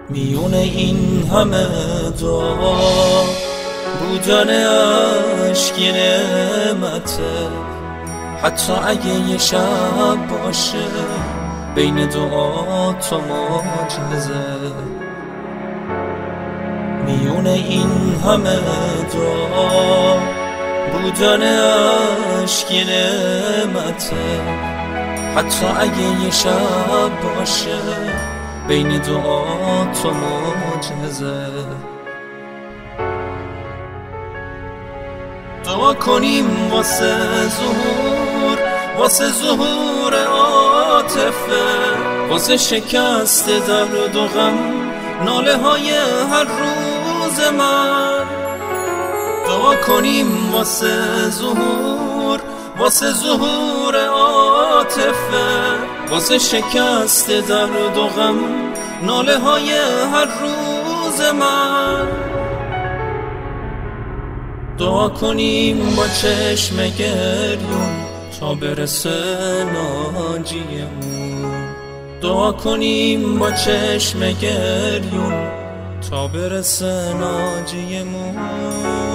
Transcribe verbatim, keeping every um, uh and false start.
میون این همه دعا بودن عشق یه نعمته، حتی اگه یه شب باشه بین دعا تو معجزه. میون این همه دعا بودن عشق یه نعمته، حتی اگه یه شب باشه بین دعا تو معجزه. دعا کنیم واسه ظهور، واسه ظهور عاطفه، واسه شکست درد و غم ناله های هر روز من. دعا کنیم واسه ظهور، واسه ظهور عاطفه، واسه شکست درد و غم ناله های هر روز من. دعا کنیم با چشم گریون تا برسه ناجیمون، دعا کنیم با چشم گریون تا برسه ناجیمون.